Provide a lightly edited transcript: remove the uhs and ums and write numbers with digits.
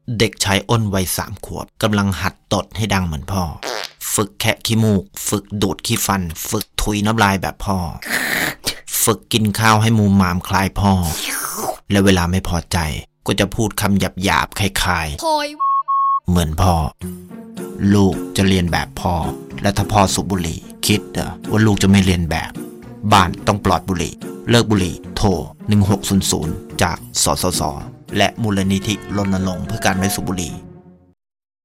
เด็กชายอ้นวัย3 ขวบกำลังหัดตดให้ดังเหมือนพ่อฝึกแคะขี้มูกฝึกดูดขี้ฟันฝึกถุยน้ำลายแบบพ่อฝึกกินข้าวให้มูมามคล้ายพ่อและเวลาไม่พอใจก็จะพูดคำหยาบๆคล้ายๆเหมือนพ่อลูกจะเรียนแบบพ่อและถ้าพ่อสูบบุหรี่คิดว่าลูกจะไม่เรียนแบบบ้านต้องปลอดบุหรี่เลิกบุหรี่โทร1600จากสสสและมูลนิธิรณรงค์เพื่อการไม่สูบบุหรี่